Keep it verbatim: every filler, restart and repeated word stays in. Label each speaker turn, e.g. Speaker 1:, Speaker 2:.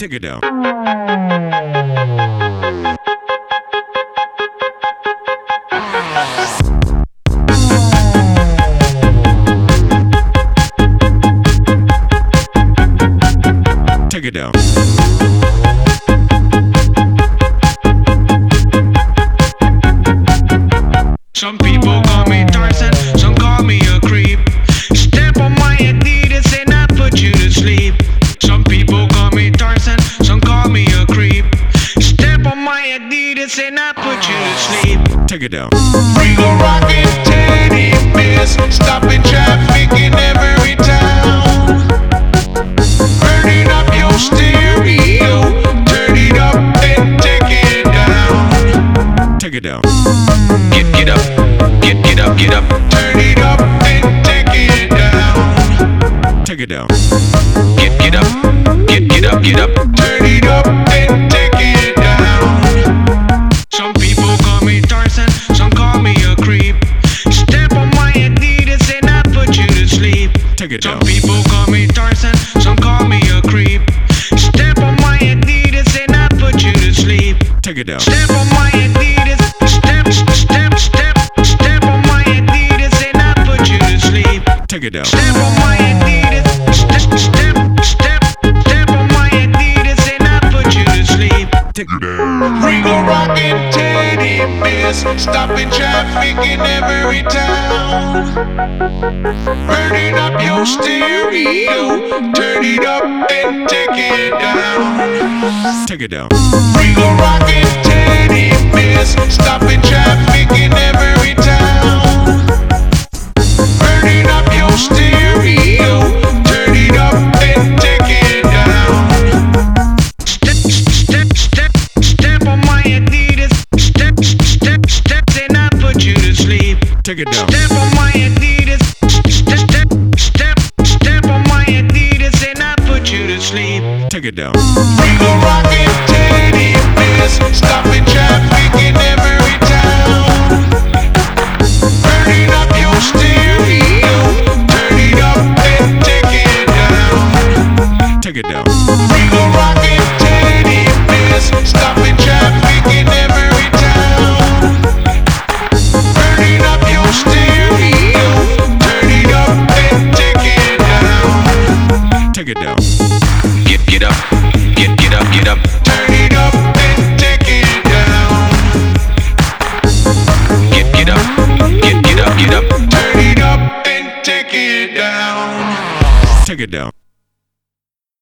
Speaker 1: Take it down. Take it down.
Speaker 2: Some people call me Tarzan, some call me a creep. Step on my Adidas and I put you to sleep. Some people call me Tarzan, some call me a creep. Step on my Adidas and I put you to sleep.
Speaker 1: Take it down.
Speaker 2: Freak a rockin' teddy bears, stopping traffic in every town. Burning up your stereo, turn it up and take it down.
Speaker 1: Take it down.
Speaker 2: Get, get up, get, get up, get up, turn it up and take it down.
Speaker 1: Take it down.
Speaker 2: Get, get up, get, get up, get up, turn it up and take it down. Some people call me Tarzan, some call me a creep. Step on my Adidas and I put you to sleep.
Speaker 1: Take it
Speaker 2: Some
Speaker 1: down.
Speaker 2: people call me Tarzan, some call me a creep. Step on my Adidas and I put you to sleep.
Speaker 1: Take it down.
Speaker 2: Step on my Adidas, step, step, step, step on my Adidas and I put you to sleep.
Speaker 1: Take it down.
Speaker 2: Step on my Adidas, step, step, step, step on my Adidas and I put you to sleep.
Speaker 1: Take it down.
Speaker 2: Regal rockin' teddy bears, stopping traffic in every town. Burning up your stereo, turn it up and take it down.
Speaker 1: Take it down.
Speaker 2: Regal rockin' teddy bears, stopping traffic in every town. Burning up your stereo, turn it up and take it down. Step, step, step, step on my Adidas. Step, step, step, and I put you to sleep.
Speaker 1: Take it down.
Speaker 2: Step on my Adidas. Step, step, step, step on my Adidas and I put you to sleep.
Speaker 1: Take it down.
Speaker 2: Regal rockin' teddy bears, stopping traffic in every town. Burning up your stereo, turn it up and take it down.
Speaker 1: Take it down.
Speaker 2: Regal rockin' teddy bears, stopping traffic in every town. Burning up your stereo, turn it up and take it down.
Speaker 1: Take it down.
Speaker 2: Get, get up, get, get up, get up, turn it up and take it down. Get, get up, get, get up, get up, turn it up and take it down.
Speaker 1: Take it down.